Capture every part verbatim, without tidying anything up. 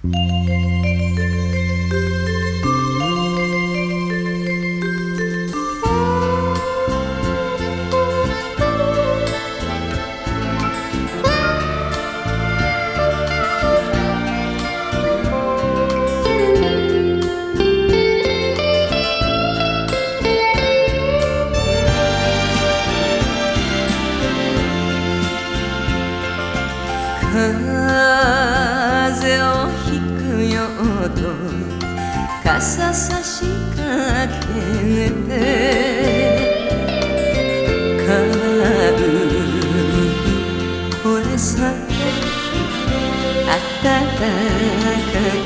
風をひくよと傘差しかけて叶う声さ暖かい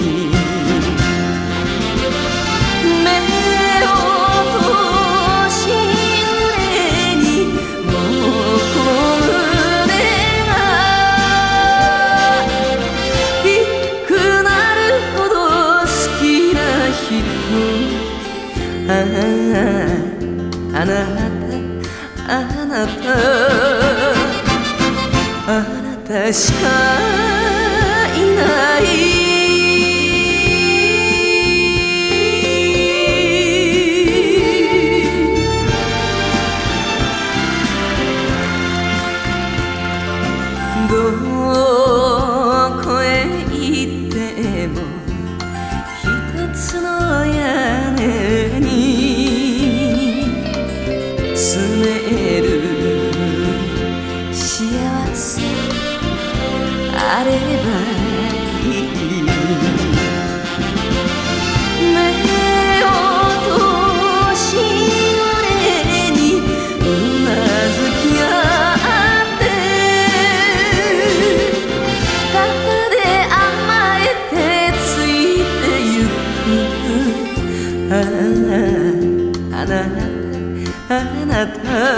目を閉じにもうこの胸が低くなるほど好きな人ああ、あなたあなたあなたしかいないどこへ行っても一つの屋根に住める幸せあればいい目を閉じ俺にうなずき合って肩で甘えてついてゆくああ、あなたあなた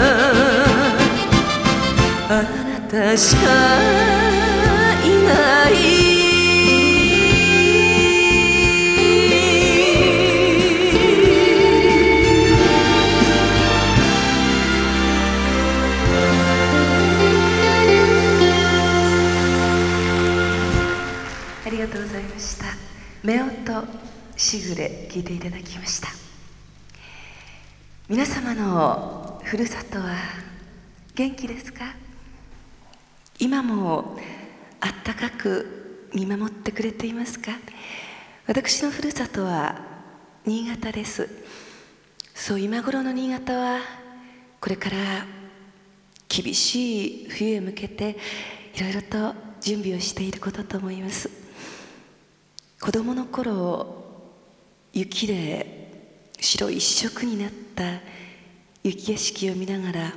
あなたしかいないありがとうございました。夫婦しぐれ聴いていただきました。皆様のふるさとは元気ですか？今もあったかく見守ってくれていますか？私のふるさとは新潟です。そう、今頃の新潟はこれから厳しい冬へ向けていろいろと準備をしていることと思います。子供の頃、雪で白一色になった雪景色を見ながら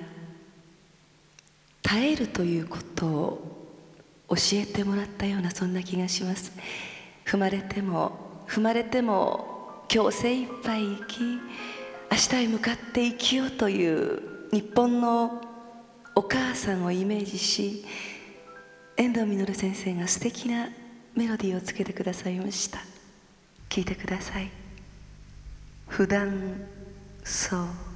耐えるということを教えてもらったような、そんな気がします。踏まれても踏まれても今日精一杯生き、明日へ向かって生きようという日本のお母さんをイメージし、遠藤実先生が素敵なメロディーをつけてくださいました。聴いてください。普段そう